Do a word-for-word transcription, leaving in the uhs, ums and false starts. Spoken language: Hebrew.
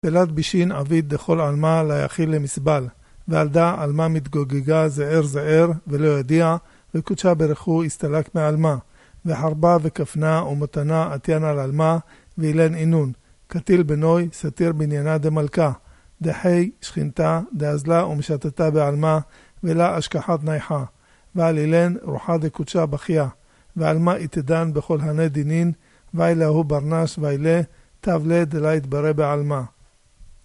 תלת בישין עביד דכל עלמה לה יכיל למסבל, ועלדה עלמה מתגוגגה זער זער ולא ידיע, וקודשה ברכו הסתלק מעלמה, וחרבה וכפנה ומתנה עטיין על עלמה, ואילן אינון, קטיל בנוי סתיר בניינה דמלכה, דחי שכינתה דאזלה ומשתתה בעלמה, ולה אשכחת נייחה, ועל אילן רוחה דקודשה בכיה, ועלמה יתדן בכל הנה דינין, ואילה הוא ברנש ואילה, תבלה דלה יתברא בעלמה.